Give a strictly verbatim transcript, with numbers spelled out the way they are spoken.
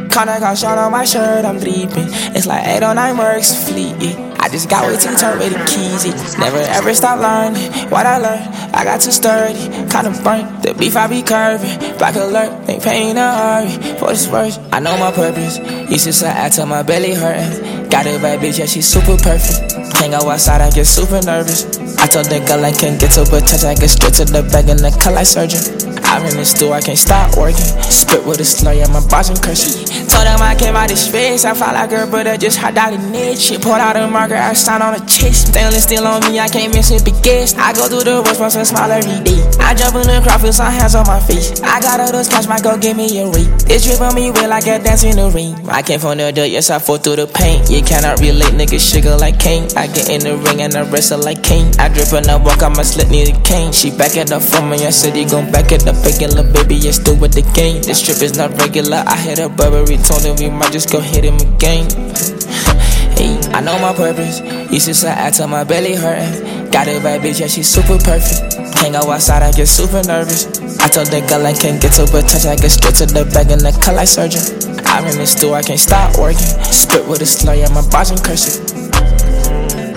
Connor got shot on my shirt, I'm bleeping. It's like eight or nine works fleet, yeah. I just got way too turned with the keys, yeah. Never ever stop learning. What I learned, I got too sturdy. Kinda burnt, the beef I be curving. Back alert, ain't paying a hurry. For this verse, I know my purpose. Used to say I till my belly hurting. Got a bad bitch, yeah, she super perfect. Can't go outside, I get super nervous. I told the girl I can't get to her touch, I get straight to the bag and the cut like surgeon. I'm in the store, I can't stop working. Spit with a slur, yeah, my boss and cursing. Told them I came out of space, I felt like her brother just hopped out of net. Shit, pulled out a marker, I signed on a chest. Stainless steel on me, I can't miss it, big guess. I go through the worst, once and smile every day. I jump in the crowd, feel some hands on my face. I got all those cash, might go give me a ring. This drip on me, wet like a dance in the ring. I came from the dirt, yes, I fought through the pain. You cannot relate, niggas sugar like Kane. I get in the ring and I wrestle like Kane. I drip and I walk, I my slit need a cane. She back it up for me, I said you gon' back it up again, little baby, yeah, still with the game. This trip is not regular, I hit a Burberry, told him we might just go hit him again. Hey, I know my purpose, used to say I till my belly hurting. Got a bad bitch, yeah, she super perfect. Can't go outside, I get super nervous. I told the girl I can't get to her touch, I get straight to the bag and the cut like surgeon. I'm in the store, I can't stop working. Spit with a slur, yeah, my boss and cursing.